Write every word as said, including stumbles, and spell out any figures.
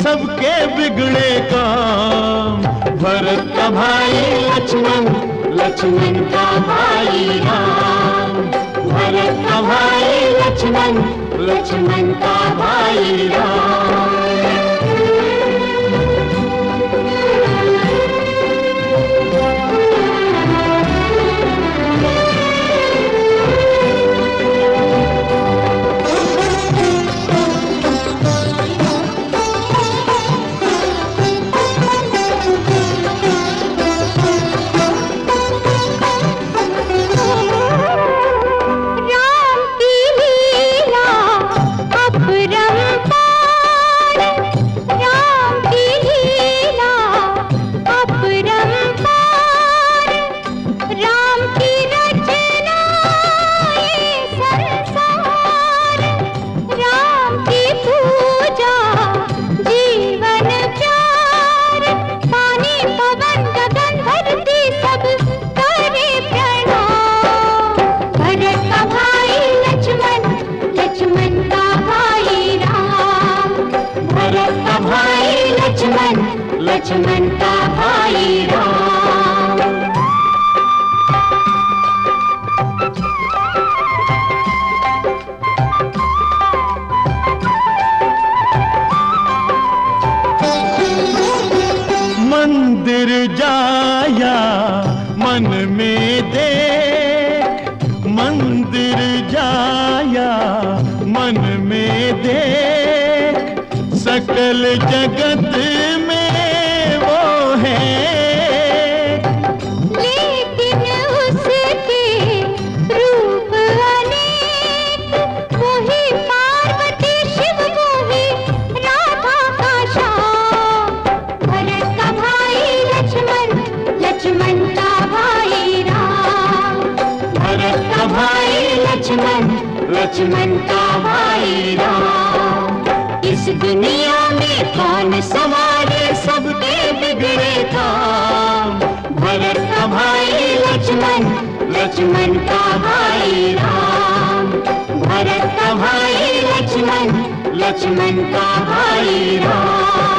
सबके बिगड़े काम। भरत का भाई लक्ष्मण, लक्ष्मण का भाई राम। भरत का भाई लक्ष्मण, लक्ष्मण का भाई राम। लक्ष्मण का भाई राम। मंदिर जाया मन में देख, मंदिर जाया मन में देख, सकल जगत में वो है। लेकिन उसके रूप अनेक, वही पार्वती शिव वही राधा का श्याम। भरत का भाई लक्ष्मण, लक्ष्मण का भाई राम। भरत का भाई लक्ष्मण, लक्ष्मण का भाई राम। इस दुनिया में कौन संवारे सबके बिगड़े काम। भरत का भाई लक्ष्मण, लक्ष्मण का भाई राम। भरत का भाई लक्ष्मण, लक्ष्मण का भाई राम।